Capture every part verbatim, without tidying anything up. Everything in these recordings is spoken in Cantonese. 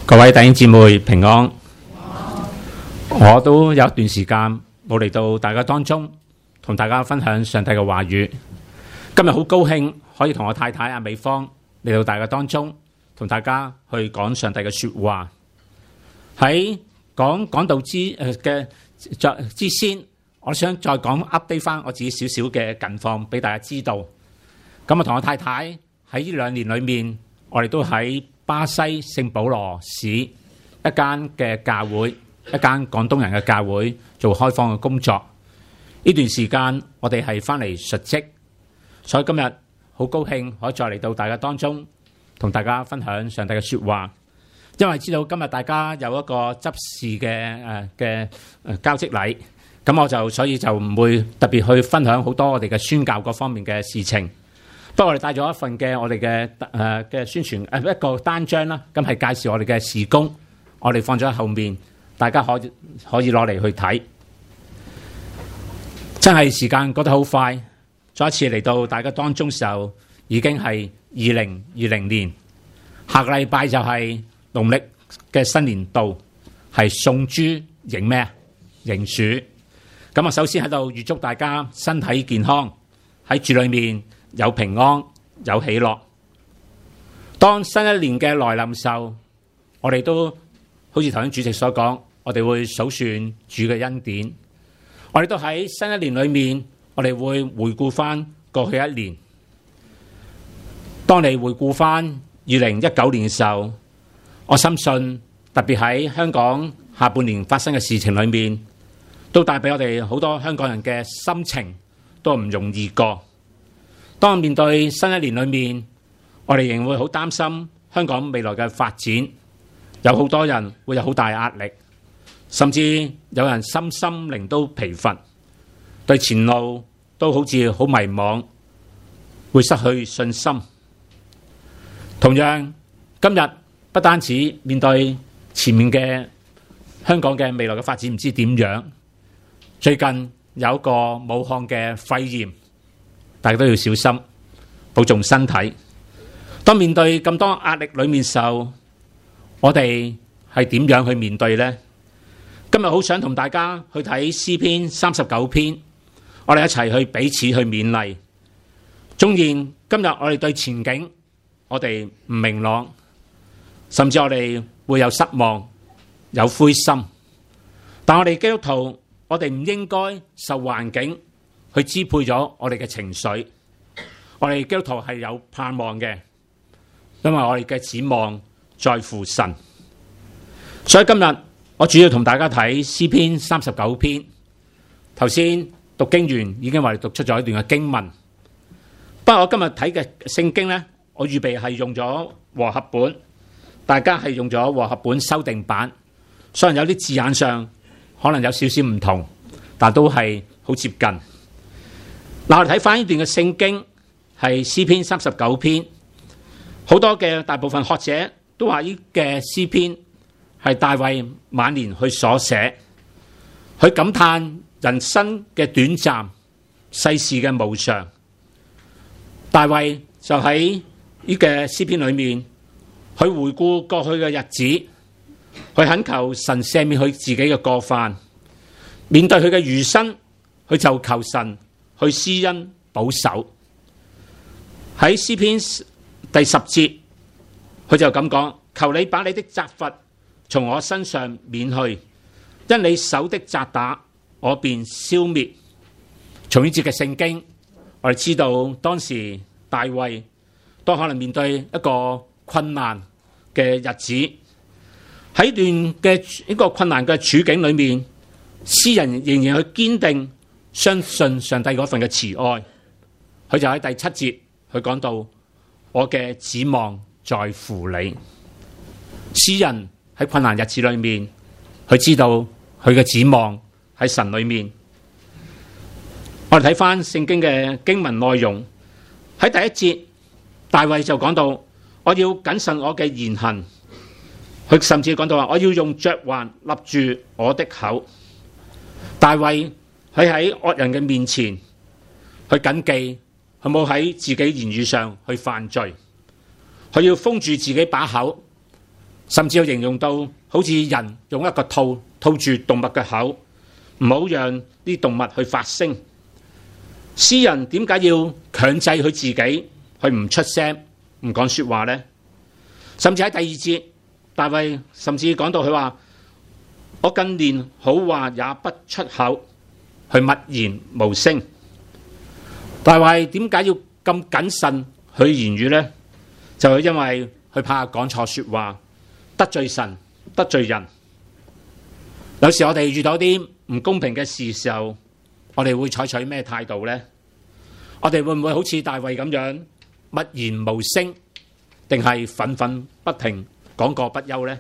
各位弟兄姊妹平安。我都有一段時間冇嚟到大家當中，同大家分享上帝嘅話語。今日好高興可以同我太太阿美芳嚟到大家當中，同大家去講上帝嘅說話。喺講講道之誒嘅之先，我想再講 update 翻我自己少少嘅近況俾大家知道。咁啊，同我太太喺呢兩年裏面，我哋都喺巴西聖保羅市一間嘅教會，一間廣東人嘅教會做開荒嘅工作。呢段時間我哋係翻嚟述職，所以今日好高興可以再嚟到大家當中，同大家分享上帝嘅說話。因為知道今日大家有一個執事嘅誒嘅誒交職禮，咁我就所以就唔會特別去分享好多我哋嘅宣教嗰方面嘅事情。不過我哋帶咗一份嘅我哋嘅誒嘅宣傳誒一個單張啦，咁係介紹我哋嘅事工，我哋放咗喺後面，大家可以可以攞嚟去睇。真係時間過得好快，再一次嚟到大家當中時候，已經係二零二零年，下個禮拜就係農曆嘅新年度，係送豬迎咩啊？迎鼠。咁我首先喺度預祝大家身體健康，喺主裏面有平安有喜樂。當新一年嘅來臨時候，我哋都好似頭先主席所講，我哋會數算主嘅恩典。我哋都喺新一年裏面，我哋會回顧翻過去一年。當你回顧翻二零一九年嘅時候，我深信特別喺香港下半年發生嘅事情裏面，都帶俾我哋好多香港人嘅心情都唔容易過。當面對新一年裏面，我哋仍會好擔心香港未來嘅發展，有好多人會有好大壓力，甚至有人心心靈都疲乏，對前路都好似好迷茫，會失去信心。同樣，今日不單止面對前面嘅香港嘅未來嘅發展唔知點樣，最近有一個武漢嘅肺炎，大家都要小心，保重身體。當面對咁多壓力裏面時候，我哋係點樣去面對呢？今日好想同大家去睇詩篇三十九篇，我哋一齊去彼此去勉勵。縱然今日我哋對前景我哋唔明朗，甚至我哋會有失望、有灰心，但我哋基督徒，我哋唔應該受環境去支配咗我哋嘅情緒。我哋基督徒係有盼望嘅，因為我哋嘅指望在乎神。所以今日我主要同大家睇詩篇三十九篇。頭先讀經員已經為你讀出咗一段嘅經文，不過我今日睇嘅聖經呢，我預備係用咗和合本，大家係用咗和合本修訂版，雖然有啲字眼上可能有少少唔同，但都係好接近。嗱，我哋睇翻呢段嘅聖經係詩篇三十九篇，好多嘅大部分學者都話呢嘅詩篇係大衛晚年去所寫，佢感嘆人生嘅短暫，世事嘅無常。大衛就喺呢個詩篇裏面，佢回顧過去嘅日子，佢懇求神赦免佢自己嘅過犯，面對佢嘅餘生，佢就求神去施恩保守。喺詩篇第十節，佢就咁講：求你把你的責罰從我身上免去，因你手的責打，我便消滅。從呢節嘅聖經，我哋知道當時大衛都可能面對一個困難嘅日子，喺段嘅一個困難嘅處境裏面，詩人仍然去堅定相信上帝嗰份嘅慈愛。佢就喺第七節，佢講到我嘅指望在乎你。詩人喺困難日子裏面，佢知道佢嘅指望喺神裏面。我哋睇翻聖經嘅經文內容，喺第一節，大衛就講到我要謹慎我嘅言行。佢甚至講到話我要用嚼環立住我的口。大衛佢喺惡人嘅面前去謹記，佢冇喺自己言語上去犯罪，佢要封住自己把口， 甚至要形容到好似人用一個套套住動物嘅口，唔好讓啲動物去發聲。詩人點解要強制佢自己去唔出聲、唔講說話呢？甚至喺第二節，大衛甚至講到佢話：我近年好話也不出口，去默然無聲。大衛點解要咁謹慎去言語呢？就係因為佢怕講錯說話，得罪神，得罪人。有時我哋遇到啲唔公平嘅事嘅時候，我哋會採取咩態度呢？我哋會唔會好似大衛咁樣默然無聲，定係憤憤不平，講過不休呢？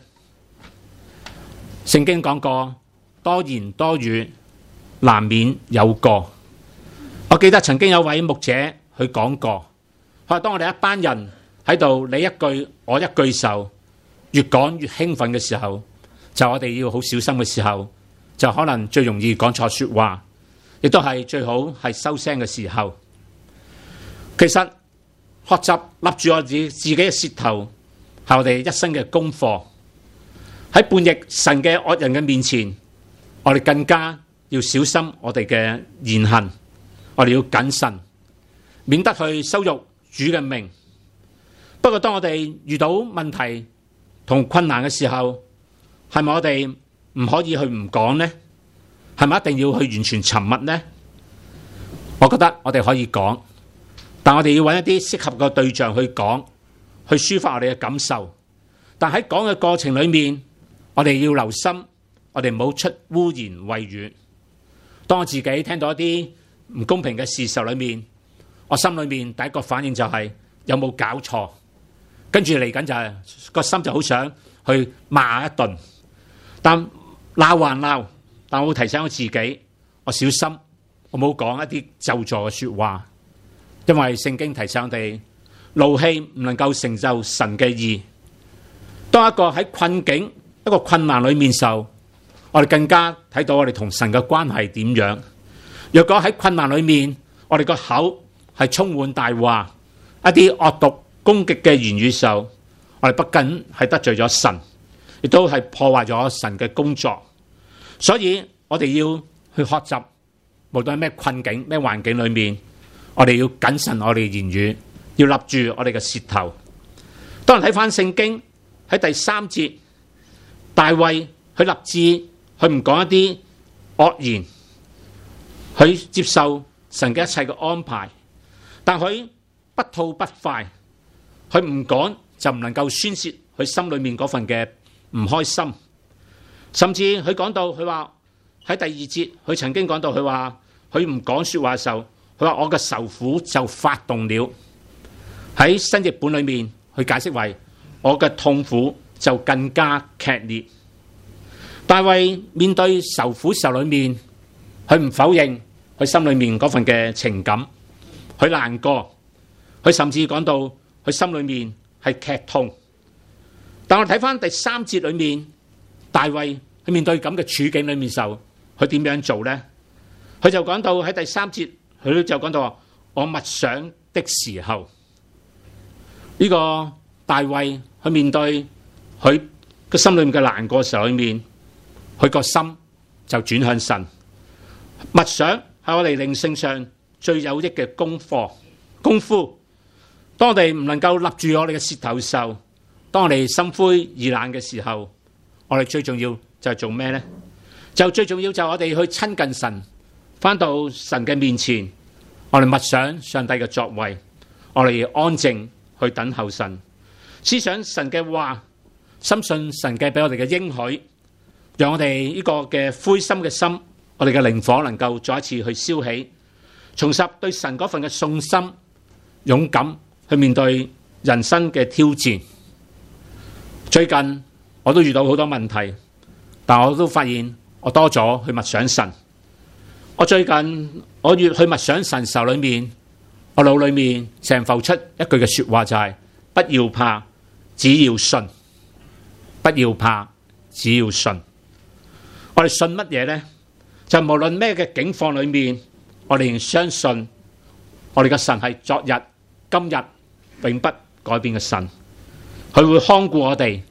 聖經講過，多言多語，難免有過。我記得曾經有位牧者佢講過，佢話當我哋一班人喺度你一句我一句時候，越講越興奮嘅時候，就我哋要好小心嘅時候，就可能最容易講錯說話，亦都係最好係收聲嘅時候。其實學習立住我自己自己嘅舌頭，係我哋一生嘅功課。喺叛逆神嘅惡人嘅面前，我哋更加要小心我哋嘅言行，我哋要謹慎，免得去羞辱主嘅名。不過當我哋遇到問題同困難嘅時候，係咪我哋唔可以去唔講呢？係咪一定要去完全沉默呢？我覺得我哋可以講，但我哋要揾一啲適合嘅對象去講，去抒發我哋嘅感受。但喺講嘅過程裏面，我哋要留心，我哋唔好出污言穢語。當我自己聽到一啲唔公平嘅事實裏面，我心裏面第一個反應就係有冇搞錯，跟住嚟緊就係個心就好想去罵一頓。但鬧還鬧，但我會提醒我自己，我小心，我冇講一啲咒詛嘅說話，因為聖經提醒我哋，怒氣唔能夠成就神嘅義。當一個喺困境、一個困難裏面時候，我哋更加睇到我哋同神嘅關係點樣。若果喺困難裏面，我哋個口係充滿大話，一啲惡毒攻擊嘅言語時候，我哋不僅係得罪咗神，亦都係破壞咗神嘅工作。所以我哋要去學習，無論係咩困境、咩環境裏面，我哋要謹慎我哋嘅言語，要立住我哋嘅舌頭。當人睇翻聖經喺第三節，大衛佢立志，佢唔講一啲惡言，佢接受神嘅一切嘅安排，但佢不吐不快，佢唔講就唔能夠宣泄佢心裏面嗰份嘅唔開心。甚至佢講到，佢話喺第二節，佢曾經講到，佢話佢唔講說話嘅時候，佢話我嘅愁苦就發動了。喺新譯本裏面，佢解釋為我嘅痛苦就更加劇烈。大衛面對愁苦時候裏面，佢唔否認佢心裏面嗰份嘅情感，佢難過，佢甚至講到佢心裏面係劇痛。但我睇翻第三節裏面，大衛佢面對咁嘅處境裏面時候，佢點樣做呢？佢就講到喺第三節，佢就講到我默想的時候，呢、這個大衛去面對佢個心裏面嘅難過嘅時候裏面，佢個心就轉向神。默想係我哋靈性上最有益嘅功課功夫。當我哋唔能夠立住我哋嘅舌頭嘅時候，當我哋心灰意冷嘅時候，我哋最重要就係做咩呢？就最重要就係我哋去親近神，返到神嘅面前，我哋默想上帝嘅作為，我哋安靜去等候神，思想神嘅話，深信神嘅俾我哋嘅應許，讓我哋呢個嘅灰心嘅心，我哋嘅靈火能夠再一次去燒起，重拾對神嗰份嘅信心，勇敢去面對人生嘅挑戰。最近我都遇到好多問題，但我都發現我多咗去默想神。我最近我越去默想神時候裏面，我腦裏面成浮出一句嘅說話，就係不要怕，只要信。不要怕，只要信。我哋信乜嘢呢？就無論咩嘅境況裏面，我哋仍相信我哋嘅神係昨日、今日永不改變嘅神。佢會看顧我哋，佢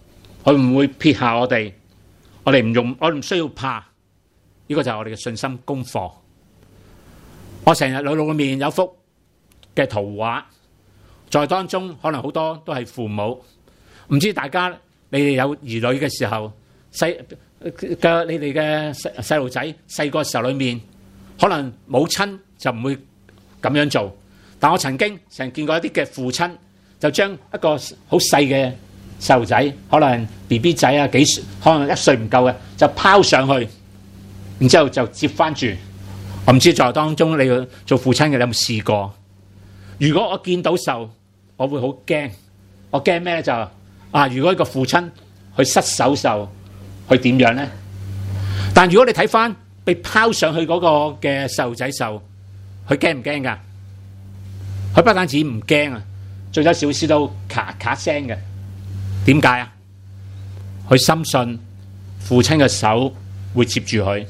佢唔會撇下我哋，我哋唔用，我唔需要怕。呢個就係我哋嘅信心功課。我成日腦腦裏面有幅嘅圖畫，在當中可能好多都係父母。唔知大家你哋有兒女嘅時候，細嘅你哋嘅細細路仔細個時候裏面，可能母親就唔會咁樣做。但我曾經成日見過一啲嘅父親，就將一個好細嘅細路仔，可能 B B 仔啊幾歲，可能一歲唔夠嘅，就拋上去。然之後就接翻住，我唔知在當中你做父親嘅你有冇試過？如果我見到受，我會好驚。我驚咩咧？就啊，如果一個父親去失手受，佢點樣咧？但如果你睇翻被拋上去嗰個嘅細路仔受，佢驚唔驚噶？佢不單止唔驚啊，仲有少少都咔咔聲嘅。點解啊？佢深信父親嘅手會接住佢。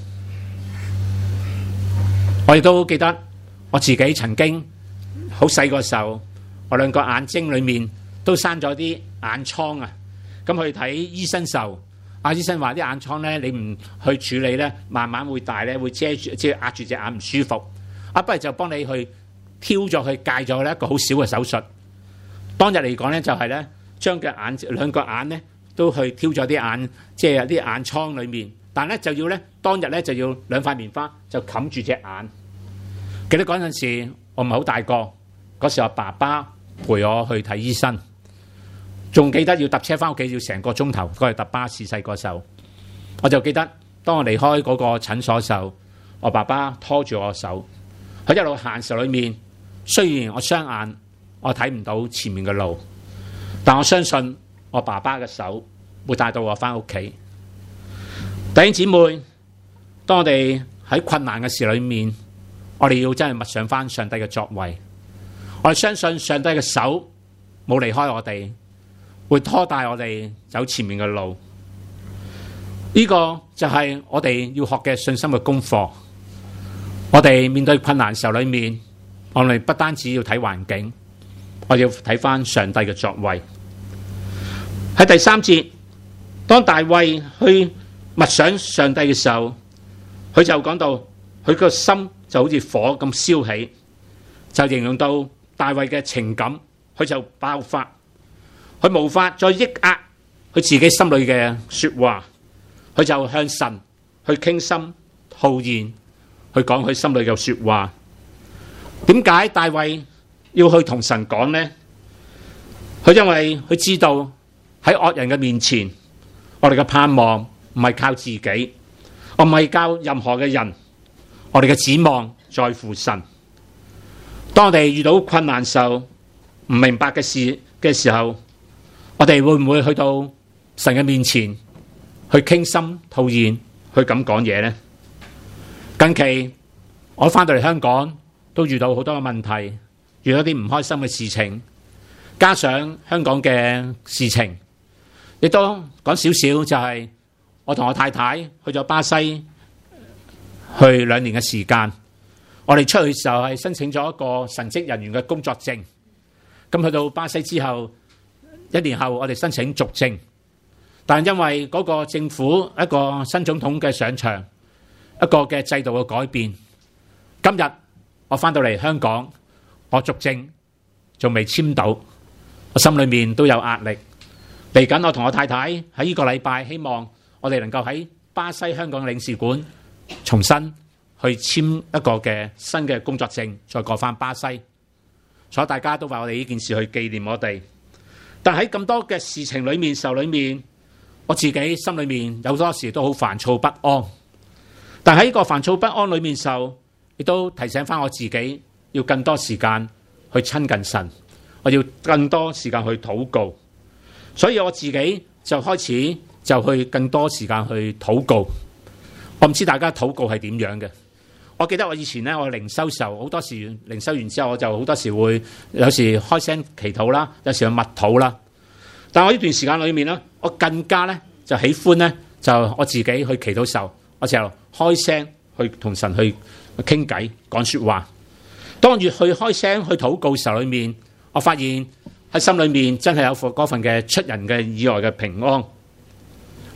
我亦都記得我自己曾經好細個時候，我兩個眼睛裏面都生咗啲眼瘡啊。咁去睇醫生時候，阿醫生話啲眼瘡咧，你唔去處理咧，慢慢會大咧，會遮住即係壓住隻眼唔舒服。啊，不如就幫你去挑咗去戒咗咧一個好小嘅手術。當日嚟講咧，就係咧將嘅眼兩個眼咧都去挑咗啲眼，即係啲眼瘡裏面。但咧就要咧當日咧就要兩塊棉花就冚住隻眼。記得嗰陣時我唔係好大個，嗰時我爸爸陪我去睇醫生，仲記得要搭車翻屋企要成個鐘頭，嗰日搭巴士細個時候，我就記得當我離開嗰個診所時候，我爸爸拖住我手，佢一路行時候裏面，雖然我雙眼我睇唔到前面嘅路，但我相信我爸爸嘅手會帶到我翻屋企。弟兄姊妹，當我哋喺困難嘅事裏面，我哋要真係默想翻上帝嘅作為。我哋相信上帝嘅手冇離開我哋，會拖帶我哋走前面嘅路。呢個就係我哋要學嘅信心嘅功課。我哋面對困難時候裏面，我哋不單止要睇環境，我哋要睇翻上帝嘅作為。喺第三節，當大衛去默想上帝嘅時候，佢就講到佢個心就好似火咁燒起，就形容到大衛嘅情感，佢就爆發，佢無法再抑壓佢自己心裏嘅說話，佢就向神去傾心吐意，去講佢心裏嘅說話。點解大衛要去同神講呢？佢因為佢知道喺惡人嘅面前，我哋嘅盼望唔係靠自己，我唔係靠任何嘅人，我哋嘅指望在乎神。當我哋遇到困難時候，唔明白嘅事嘅時候，我哋會唔會去到神嘅面前去傾心吐意，去咁講嘢呢？近期我翻到嚟香港，都遇到好多嘅問題，遇到啲唔開心嘅事情，加上香港嘅事情，亦都講少少，就係我同我太太去咗巴西去兩年嘅時間。我哋出去時候係申請咗一個神職人員嘅工作證，咁去到巴西之後，一年後我哋申請續證，但因為嗰個政府一個新總統嘅上場，一個嘅制度嘅改變，今日我翻到嚟香港，我續證仲未簽到，我心裏面都有壓力。嚟緊我同我太太喺呢個禮拜，希望我哋能夠喺巴西香港領事館重新去簽一個嘅新嘅工作證，再過翻巴西。所以大家都話我哋呢件事去紀念我哋。但喺咁多嘅事情裏面、時候裏面，我自己心裏面有好多時都好煩躁不安。但喺呢個煩躁不安裏面時候，亦都提醒翻我自己要更多時間去親近神，我要更多時間去禱告。所以我自己就開始就去更多時間去禱告。我唔知大家禱告係點樣嘅。我記得我以前咧，我靈修時候好多時靈修完之後，我就好多時會有時開聲祈禱啦，有時去默禱啦。但我呢段時間裏面咧，我更加咧就喜歡咧就我自己去祈禱時候，我就開聲去同神去傾偈講說話。當越去開聲去禱告時候裏面，我發現喺心裏面真係有嗰份嘅出人嘅意外嘅平安。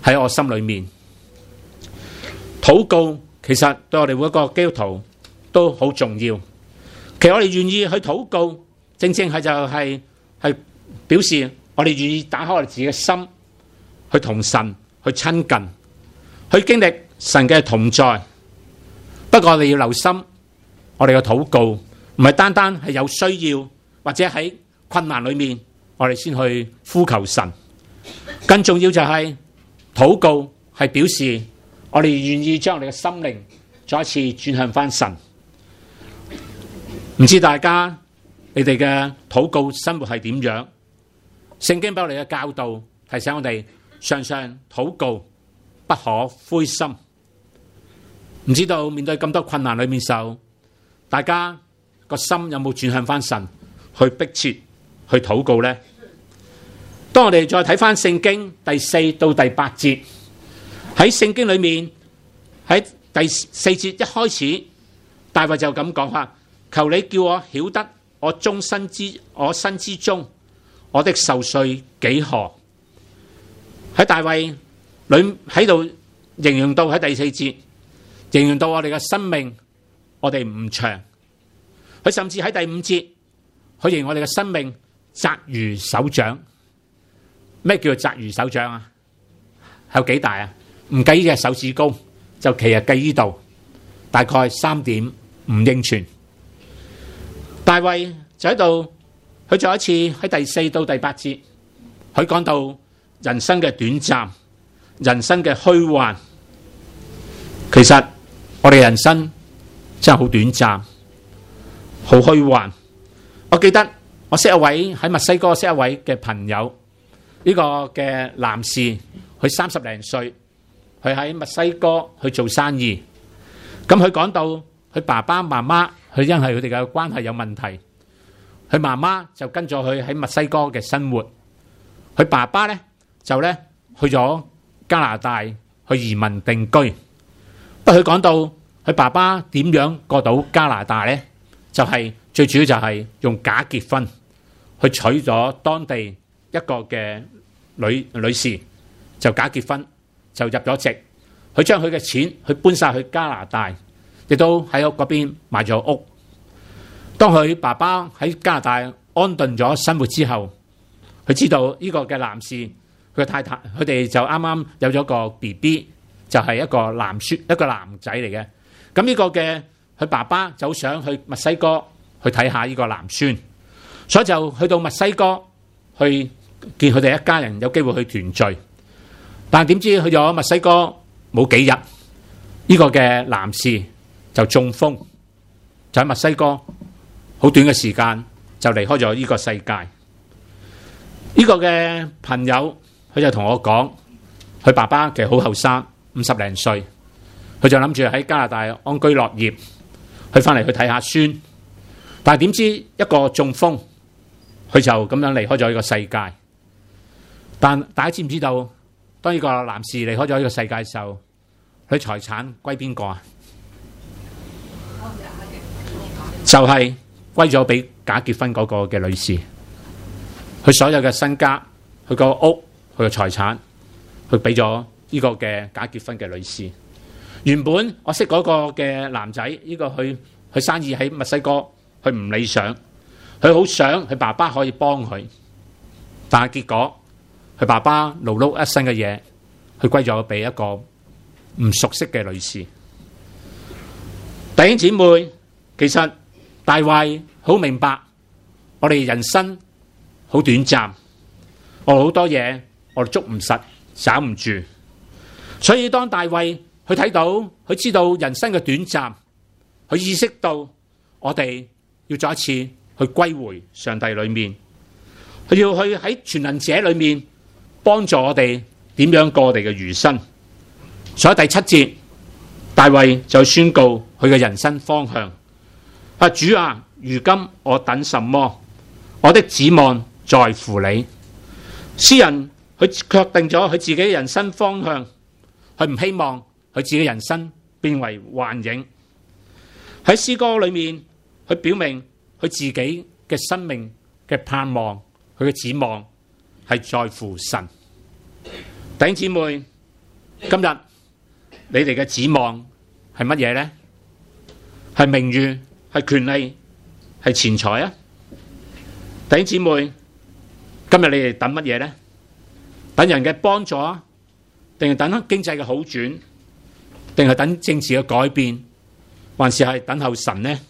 喺我心裏面。禱告其實對我哋每一個基督徒都好重要。其實我哋願意去禱告，正正係就係係表示我哋願意打開我哋自己嘅心，去同神去親近，去經歷神嘅同在。不過我哋要留心，我哋嘅禱告唔係單單係有需要或者喺困難裏面，我哋先去呼求神。更重要就係禱告係表示我哋願意將我哋嘅心靈再一次轉向翻神。唔知大家你哋嘅禱告生活係點樣？聖經俾我哋嘅教導提醒我哋，常常禱告，不可灰心。唔知道面對咁多困難裏面時候，大家個心有冇轉向翻神，去迫切去禱告呢？當我哋再睇翻聖經第四到第八節，喺聖經裏面喺第四節一開始，大衛就咁講話：求你叫我曉得我終身之我身之中，我的壽歲幾何？喺大衛裏喺度形容到喺第四節，形容到我哋嘅生命，我哋唔長。佢甚至喺第五節，佢形容我哋嘅生命窄如手掌。咩叫做窄如手掌啊？有幾大啊？唔計呢隻手指公，就其實計呢度，大概三點五英寸。大衛就喺度，佢再一次喺第四到第八節，佢講到人生嘅短暫，人生嘅虛幻。其實我哋人生真係好短暫，好虛幻。我記得我識一位喺墨西哥識一位嘅朋友，呢個嘅男士，佢三十零歲，佢喺墨西哥去做生意。咁佢講到佢爸爸媽媽，佢因為佢哋嘅關係有問題，佢媽媽就跟咗佢喺墨西哥嘅生活，佢爸爸咧就咧去咗加拿大去移民定居。不過佢講到佢爸爸點樣過到加拿大咧，就係最主要就係用假結婚去娶咗當地一個嘅女女士，就假結婚就入咗籍，佢將佢嘅錢去搬晒去加拿大，亦都喺屋嗰邊買咗屋。當佢爸爸喺加拿大安頓咗生活之後，佢知道呢個嘅男士佢嘅太太，佢哋就啱啱有咗個 B B， 就係一個男孫一個男仔嚟嘅。咁呢個嘅佢爸爸就好想去墨西哥去睇下呢個男孫，所以就去到墨西哥去見佢哋一家人有機會去團聚。但係點知去咗墨西哥冇幾日，呢個嘅男士就中風，就喺墨西哥好短嘅時間就離開咗呢個世界。呢個嘅朋友佢就同我講，佢爸爸其實好後生，五十零歲，佢就諗住喺加拿大安居樂業，去翻嚟去睇下孫。但係點知一個中風，佢就咁樣離開咗呢個世界。但大家知唔知道，當呢個男士離開咗呢個世界嘅時候，佢財產歸邊個啊？就係歸咗俾假結婚嗰個嘅女士。佢所有嘅身家，佢個屋，佢嘅財產，佢俾咗呢個嘅假結婚嘅女士。原本我識嗰個嘅男仔，呢個佢佢生意喺墨西哥，佢唔理想，佢好想佢爸爸可以幫佢，但係結果佢爸爸勞碌一生嘅嘢，佢歸咗俾一個唔熟悉嘅女士。弟兄姊妹，其實大衛好明白，我哋人生好短暫，我好多嘢我哋捉唔實，找唔住。所以當大衛佢睇到，佢知道人生嘅短暫，佢意識到我哋要再一次去歸回上帝裏面，佢要去喺全能者裏面幫助我哋點樣過我哋嘅餘生。所以第七節，大衛就宣告佢嘅人生方向。啊，主啊，如今我等什麼？我的指望在乎你。詩人佢確定咗佢自己嘅人生方向，佢唔希望佢自己人生變為幻影。喺詩歌裏面，佢表明佢自己嘅生命嘅盼望，佢嘅指望係在乎神。弟兄姊妹， 今日你哋嘅指望係乜嘢呢？係名譽、係權利、係錢財啊？弟兄姊妹，今日你哋等乜嘢呢？等人嘅幫助啊，定係等經濟嘅好轉，定係等政治嘅改變，還是係等候神呢？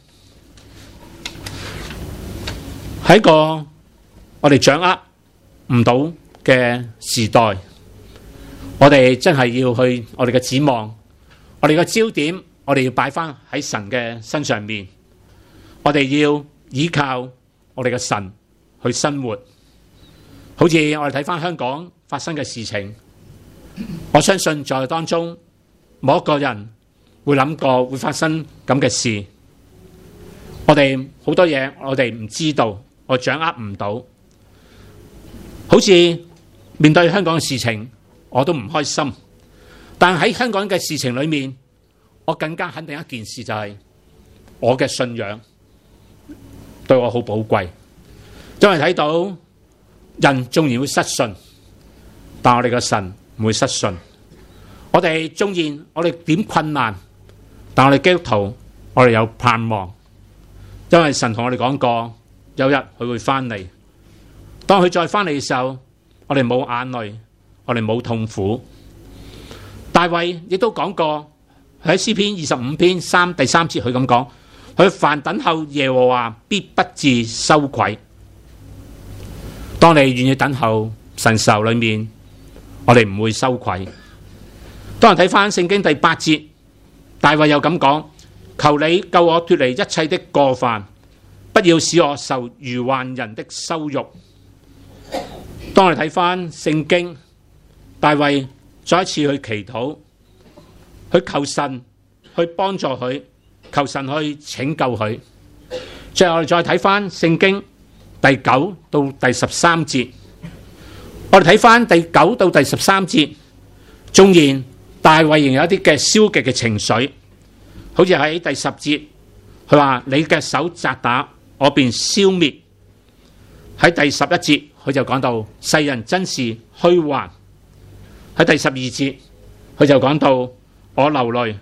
喺個我哋掌握唔到嘅時代，我哋真係要去我哋嘅指望，我哋嘅焦點，我哋要擺翻喺神嘅身上面，我哋要依靠我哋嘅神去生活。好似我哋睇翻香港發生嘅事情，我相信在當中冇一個人會諗過會發生咁嘅事。我哋好多嘢我哋唔知道，我掌握唔到。好似面對香港嘅事情，我都唔開心。但喺香港嘅事情裏面，我更加肯定一件事，就係我嘅信仰對我好寶貴。因為睇到人縱然會失信，但我哋嘅神唔會失信。我哋縱然我哋點困難，但我哋基督徒我哋有盼望。因為神同我哋講過，有日佢會翻嚟。當佢再翻嚟嘅時候，我哋冇眼淚，我哋冇痛苦。大衛亦都講過，喺詩篇二十五篇三第三節，佢咁講：佢凡等候耶和華，必不致羞愧。當你願意等候神時候裏面，我哋唔會羞愧。當人睇翻聖經第八節，大衛又咁講：求你救我脫離一切的過犯，不要使我受愚頑人的羞辱。當我哋睇翻聖經，大衛再一次去祈禱，去求神去幫助佢，求神去拯救佢。最後我哋再睇翻聖經第九到第十三節，我哋睇翻第九到第十三節，縱然大衛仍有一啲嘅消極嘅情緒，好似喺第十節，佢話你嘅手責打，我便消滅。喺第十一節，佢就講到世人真是虛幻。喺第十二節，佢就講到我流淚。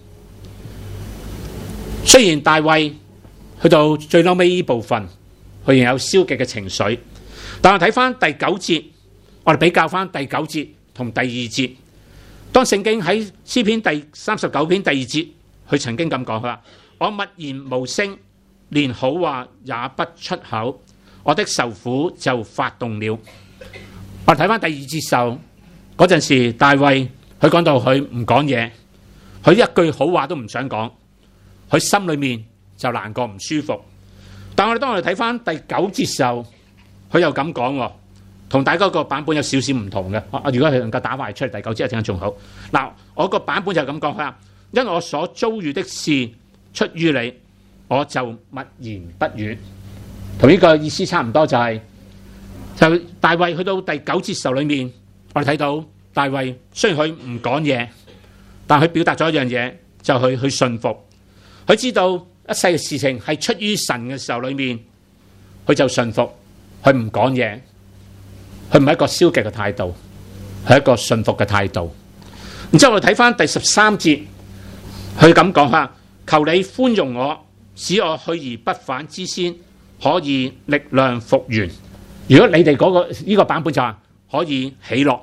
雖然大衛去到最後尾呢部分，佢仍有消極嘅情緒，但係睇翻第九節，我哋比較翻第九節同第二節。當聖經喺詩篇第三十九篇第二節，佢曾經咁講，佢話我默然無聲，連好話也不出口，我的愁苦就發動了。我哋睇翻第二節時候，嗰陣時大衛佢講到佢唔講嘢，佢一句好話都唔想講，佢心裏面就難過唔舒服。但我哋當我哋睇翻第九節時候，佢又咁講，同大家個版本有少少唔同嘅。如果佢能夠打埋出嚟第九節，一陣間仲好。嗱，我個版本就咁講，佢話因我所遭遇的事出於你，我就默言不語。同呢個意思差唔多，就係就大衛去到第九節時候裏面，我哋睇到大衛雖然佢唔講嘢，但佢表達咗一樣嘢，就係去信服。佢知道一切嘅事情係出於神嘅時候裏面，佢就信服，佢唔講嘢，佢唔係一個消極嘅態度，係一個信服嘅態度。然之後我哋睇翻第十三節，佢咁講下：求你寬容我，使我去而不返之先，可以力量復原。如果你哋嗰、那個呢、這個版本就話可以喜樂，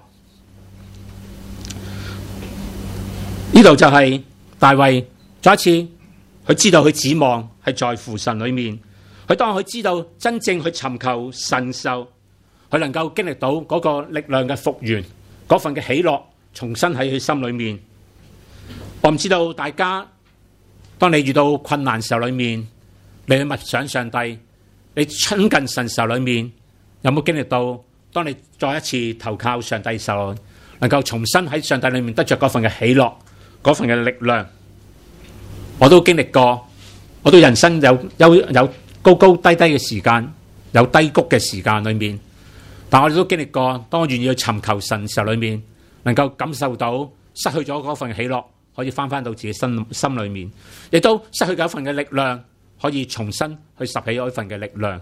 呢度就係大衛再一次。佢知道佢指望係在乎神裏面，佢當佢知道真正去尋求神時，佢能夠經歷到嗰個力量嘅復原，嗰份嘅喜樂重新喺佢心裏面。我唔知道大家，當你遇到困難時候裏面，你去默想上帝，你親近神時候裏面，有冇經歷到？當你再一次投靠上帝時候，能夠重新喺上帝裏面得着嗰份嘅喜樂，嗰份嘅力量。我都經歷過，我都人生有有有高高低低嘅時間，有低谷嘅時間裏面，但我哋都經歷過，當我願意去尋求神時候裏面，能夠感受到失去咗嗰份喜樂，可以翻翻到自己心心裏面，亦都失去咗一份嘅力量，可以重新去拾起嗰份嘅力量。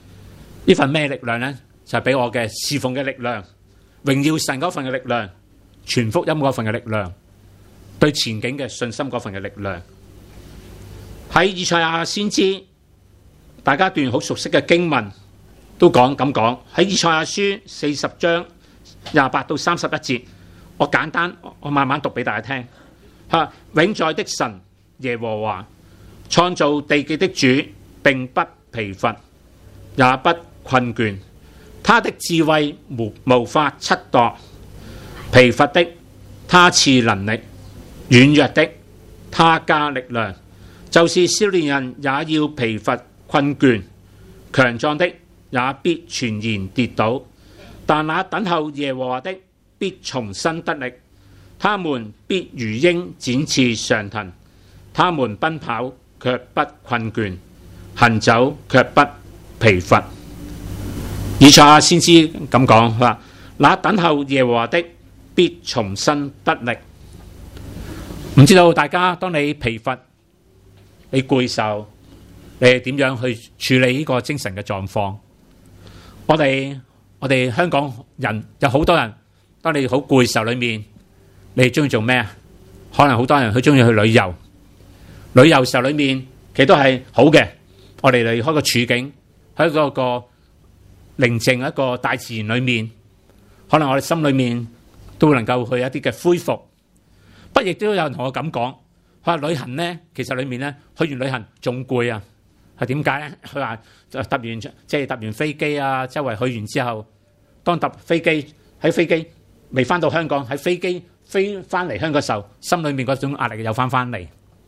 呢份咩力量呢？就係俾我嘅侍奉嘅力量，榮耀神嗰份嘅力量， 傳福音嗰份嘅力量，對前景嘅信心嗰份嘅力量。喺以賽亞先知，大家一段好熟悉嘅經文都講咁講，喺以賽亞書四十章廿八到三十一節，我簡單我慢慢讀俾大家聽。嚇，永在的神耶和華，創造地極的主，並不疲乏，也不困倦。他的智慧無無法測度，疲乏的他賜能力，軟弱的他加力量。就是少年人也要疲乏困倦，強壯的也必全然跌倒。但那等候耶和華的必重新得力，他們必如鷹展翅上騰，他們奔跑卻不困倦，行走卻不疲乏。以賽亞先知咁講，佢話：那等候耶和華的必重新得力。唔知道大家當你疲乏、你攰受，你係點樣去處理呢個精神嘅狀況？我哋我哋香港人有好多人，當你好攰受裏面，你哋中意做咩啊？可能好多人佢中意去旅遊，旅遊時候裏面其實都係好嘅。我哋離開個處境，喺嗰個寧靜一個大自然裏面，可能我哋心裏面都能夠去一啲嘅恢復。不亦都有人同我咁講，佢話旅行咧，其實裏面咧去完旅行仲攰啊。係點解咧？佢話就搭完即係搭完飛機啊，周圍去完之後，當搭飛機喺飛機未翻到香港，喺飛機飛翻嚟香港嘅時候，心裏面嗰種壓力又翻翻嚟。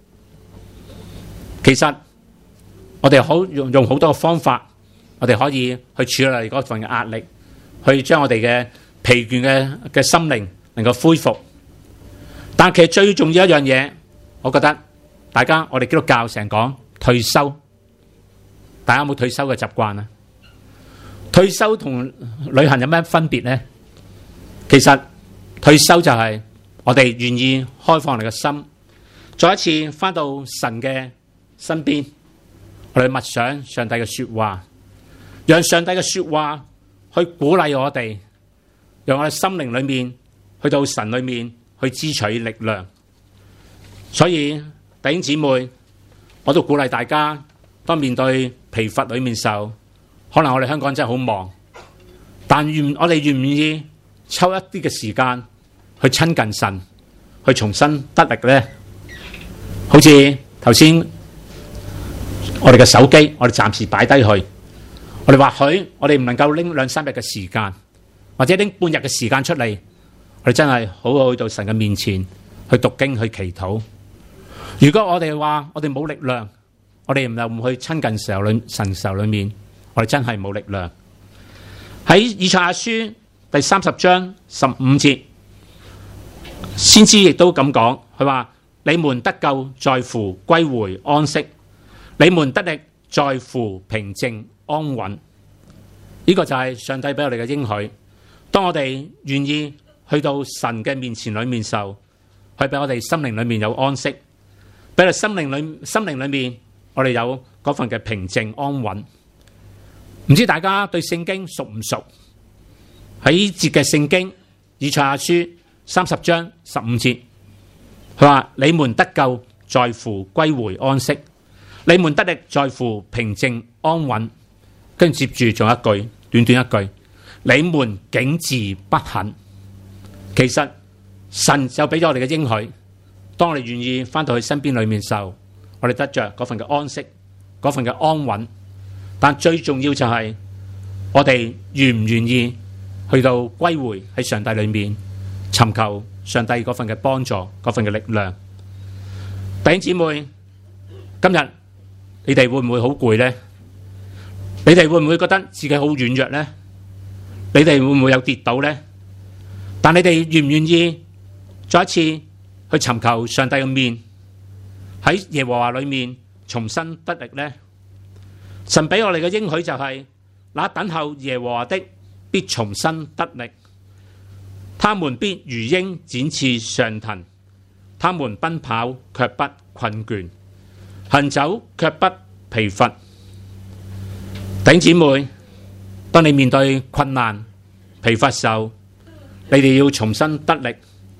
其實我哋好用用好多嘅方法，我哋可以去處理嗰份嘅壓力，去將我哋嘅疲倦嘅嘅心靈能夠恢復。但其實最重要一樣嘢，我覺得大家我哋基督教成日講退休，大家有冇退休嘅習慣啊？退休同旅行有咩分別呢？其實退休就係我哋願意開放我哋嘅心，再一次翻到神嘅身邊，我哋默想上帝嘅說話，讓上帝嘅說話去鼓勵我哋，讓我哋心靈裏面去到神裏面去支取力量。所以弟兄姊妹，我都鼓勵大家，當面對疲乏裏面時候，可能我哋香港真係好忙，但願我哋願唔願意抽一啲嘅時間去親近神，去重新得力呢？好似頭先我哋嘅手機，我哋暫時擺低佢，我哋或許我哋唔能夠拎兩三日嘅時間，或者拎半日嘅時間出嚟，我哋真係好好去到神嘅面前去讀經去祈禱。如果我哋話我哋冇力量，我哋唔又唔去親近時候裏神時候裏面，我哋真係冇力量。喺以賽亞書第三十章十五節，先知亦都咁講，佢話：你們得救在乎歸回安息，你們得力在乎平靜安穩。呢、這個就係上帝俾我哋嘅應許。當我哋願意去到神嘅面前裏面時候，去俾我哋心靈裏面有安息，俾我哋心靈裏心靈裏面我哋有嗰份嘅平靜安穩。唔知大家對聖經熟唔熟？喺呢節嘅聖經以賽亞書三十章十五節，佢話：你們得救在乎歸回安息，你們得力在乎平靜安穩。跟住接住仲有一句，短短一句：你們竟自不肯。其實神就俾咗我哋嘅應許，當我哋願意翻到佢身邊裏面時候，我哋得着嗰份嘅安息，嗰份嘅安穩。但最重要就係我哋願唔願意去到歸回喺上帝裏面，尋求上帝嗰份嘅幫助，嗰份嘅力量。弟兄姊妹，今日你哋會唔會好攰呢？你哋會唔會覺得自己好軟弱呢？你哋會唔會有跌倒呢？但你哋願唔願意再一次去尋求上帝嘅面，喺耶和華裏面重新得力呢？神俾我哋嘅應許就係：那等候耶和華的必重新得力，他們必如鷹展翅上騰，他們奔跑卻不困倦，行走卻不疲乏。弟兄姊妹，當你面對困難、疲乏時候，你哋要重新得力，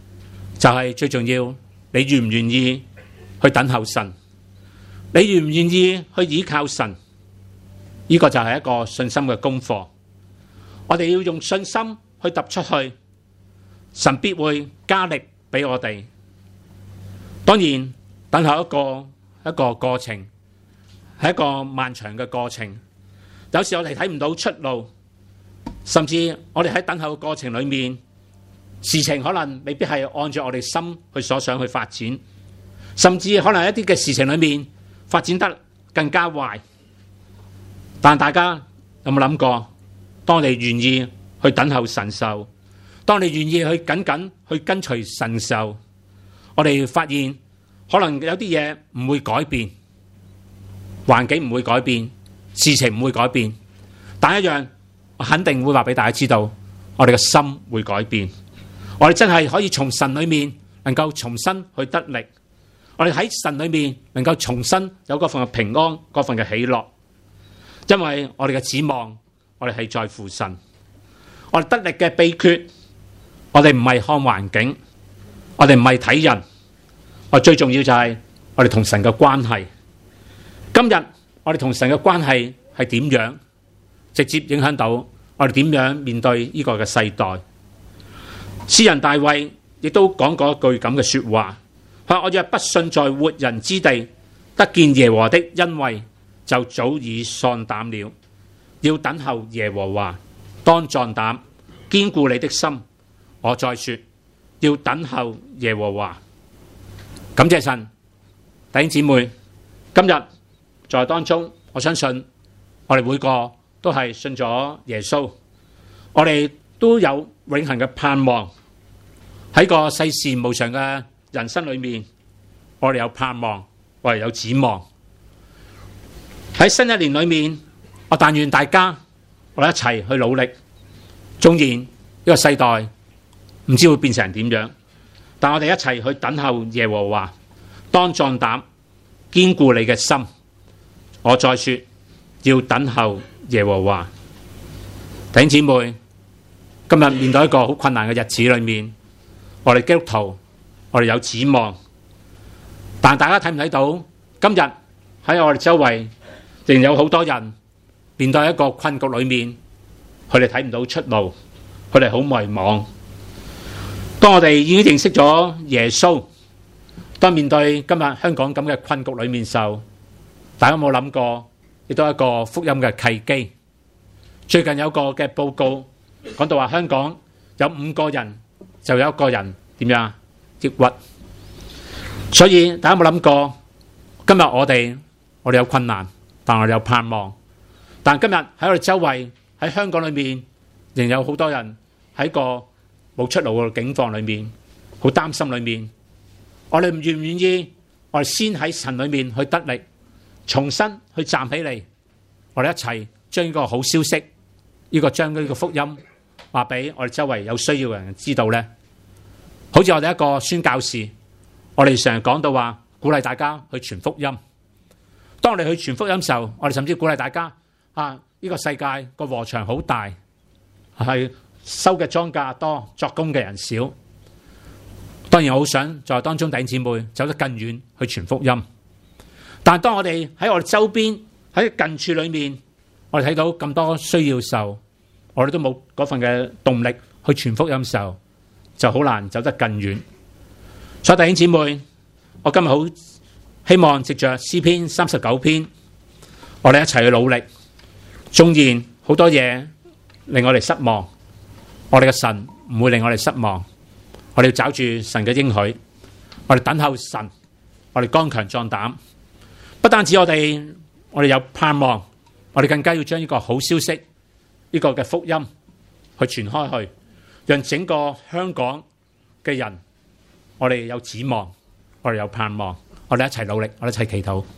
就係最重要，你願唔願意去等候神？你願唔願意去倚靠神？呢個就係一個信心嘅功課。我哋要用信心去踏出去，神必會加力俾我哋。當然，等候一個一個過程，係一個漫長嘅過程。有時我哋睇唔到出路，甚至我哋喺等候嘅過程裏面，事情可能未必係按照我哋心去所想去發展，甚至可能一啲嘅事情裏面發展得更加壞。但大家有冇諗過，當你願意去等候神受，當你願意去緊緊去跟隨神受，我哋發現可能有啲嘢唔會改變，環境唔會改變，事情唔會改變，但一樣我肯定會話俾大家知道，我哋嘅心會改變。我哋真係可以從神裏面能夠重新去得力，我哋喺神裏面能夠重新有嗰份嘅平安，嗰份嘅喜樂。因為我哋嘅指望，我哋係在乎神。我哋得力嘅秘訣，我哋唔係看環境，我哋唔係睇人，我最重要就係我哋同神嘅關係。今日我哋同神嘅關係係點樣，直接影響到我哋點樣面對呢個嘅世代。詩人大衛亦都講過一句咁嘅說話，佢話：我若不信在活人之地得見耶和華的恩惠，就早已喪膽了。要等候耶和華，當壯膽，堅固你的心。我再說，要等候耶和華。感謝神，弟兄姊妹，今日在當中，我相信我哋每個都係信咗耶穌，我哋都有永恆嘅盼望。喺個世事無常嘅人生裏面，我哋有盼望，我哋有指望。喺新一年裏面，我但願大家我哋一齊去努力。縱然呢個世代唔知會變成點樣，但我哋一齊去等候耶和華，當壯膽，堅固你嘅心。我再說，要等候耶和華。弟兄姊妹，今日面對一個好困難嘅日子裏面，我哋基督徒，我哋有指望，但大家睇唔睇到今日喺我哋周圍仍有好多人面對一個困局裏面，佢哋睇唔到出路，佢哋好迷茫。當我哋已經認識咗耶穌，當面對今日香港咁嘅困局裏面時候，大家有冇諗過亦都係一個福音嘅契機？最近有個嘅報告講到話，香港有五個人就有一個人點樣抑鬱。所以大家有冇諗過，今日我哋我哋有困難，但我哋有盼望。但今日喺我哋周圍喺香港裏面，仍有好多人喺個冇出路嘅境況裏面，好擔心裏面。我哋唔願唔願意，我哋先喺神裏面去得力，重新去站起嚟，我哋一齊將呢個好消息，呢個將呢個福音話俾我哋周圍有需要嘅人知道呢。好似我哋一個宣教士，我哋成日講到話鼓勵大家去傳福音。當我哋去傳福音嘅時候，我哋甚至鼓勵大家啊，呢個世界個禾場好大，係收嘅莊稼多，作工嘅人少。當然我好想在當中弟兄姊妹走得更遠去傳福音。但係當我哋喺我哋周邊喺近處裏面，我哋睇到咁多需要嘅時候，我哋都冇嗰份嘅動力去傳福音嘅時候，就好難走得更遠。所以弟兄姊妹，我今日好希望藉着詩篇三十九篇，我哋一齊去努力。縱然好多嘢令我哋失望，我哋嘅神唔會令我哋失望。我哋要抓住神嘅應許，我哋等候神，我哋剛強壯膽。不單止我哋我哋有盼望，我哋更加要將呢個好消息，呢個嘅福音去傳開去，讓整個香港嘅人，我哋有指望，我哋有盼望，我哋一齊努力，我哋一齊祈禱。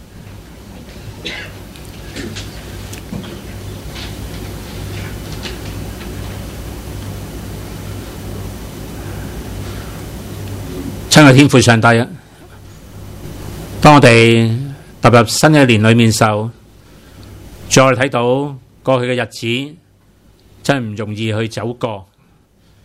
親愛天父上帝啊，當我哋踏入新一年裏面時候，再睇到過去嘅日子真係唔容易去走過。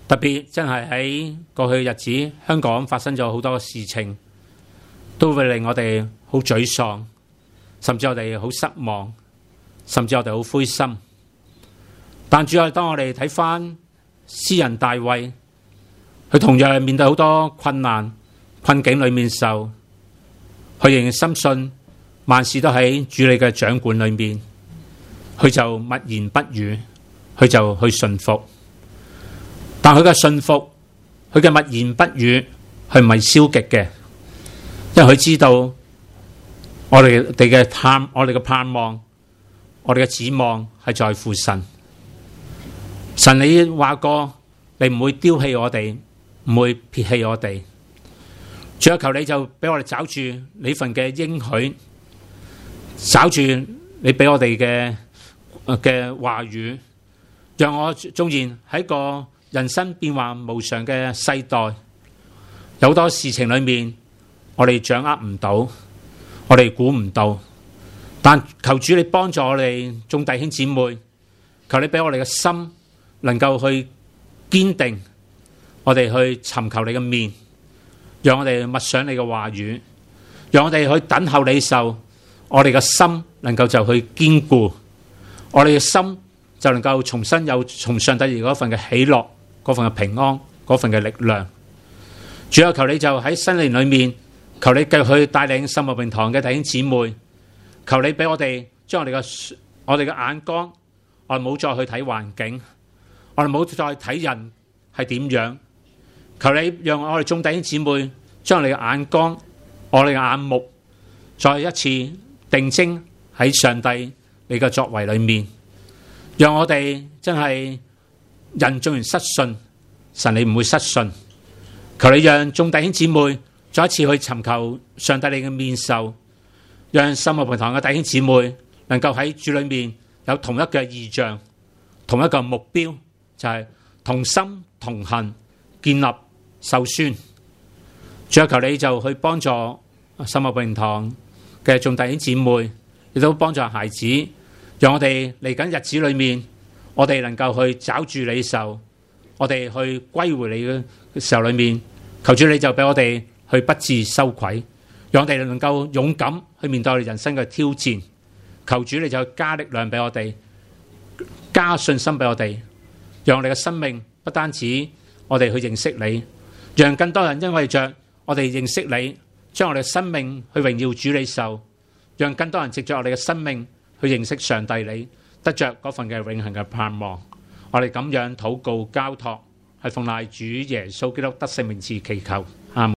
特別真係喺過去嘅日子，香港發生咗好多嘅事情，都會令我哋好沮喪，甚至我哋好失望，甚至我哋好灰心。但主要係當我哋睇返詩人大衛，佢同樣面對好多困難困境裏面受，佢仍然深信萬事都喺主你嘅掌管裏面，佢就默言不語，佢就去順服。但佢嘅順服，佢嘅默言不語，係唔係消極嘅？因為佢知道我哋哋嘅盼，我哋嘅盼望，我哋嘅指望係在乎神。神你話過，你唔會丟棄我哋，唔會撇棄我哋。主啊，求你就俾我哋找住你份嘅應許，找住你俾我哋嘅嘅話語，讓我縱然喺個人生變幻無常嘅世代，有好多事情裏面我哋掌握唔到，我哋估唔到，但求主你幫助我哋眾弟兄姊妹，求你俾我哋嘅心能夠去堅定，我哋去尋求你嘅面，讓我哋默想你嘅話語，讓我哋去等候你受，我哋嘅心能夠就去堅固，我哋嘅心就能夠重新有從上帝而嗰份嘅喜樂，嗰份嘅平安，嗰份嘅力量。主啊，求你就喺新年裏面，求你繼續去帶領深茂平堂嘅弟兄姊妹，求你俾我哋將我哋嘅我哋嘅眼光，我哋冇再去睇環境，我哋冇再睇人係點樣。求你讓我哋眾弟兄姊妹將我哋嘅眼光，我哋嘅眼目再一次定睛喺上帝你嘅作為裏面，讓我哋真係人縱然失信，神你唔會失信。求你讓眾弟兄姊妹再一次去尋求上帝你嘅面授，讓深茂平堂嘅弟兄姊妹能夠喺主裏面有同一嘅異象，同一個目標，就係同心同行，建立授孫。主啊，求你就去幫助深茂平堂嘅眾弟兄姊妹，亦都幫助孩子，讓我哋嚟緊日子裏面，我哋能夠去找住你手，我哋去歸回你嘅時候裏面，求主你就俾我哋去不致羞愧，讓我哋能夠勇敢去面對我哋人生嘅挑戰。求主你就加力量俾我哋，加信心俾我哋，讓我哋嘅生命不單止我哋去認識你，讓更多人因為着我哋認識你，將我哋嘅生命去榮耀主你受，讓更多人藉着我哋嘅生命去認識上帝你，得着嗰份嘅永恆嘅盼望。我哋咁樣禱告交託，係奉賴主耶穌基督得勝名字祈求。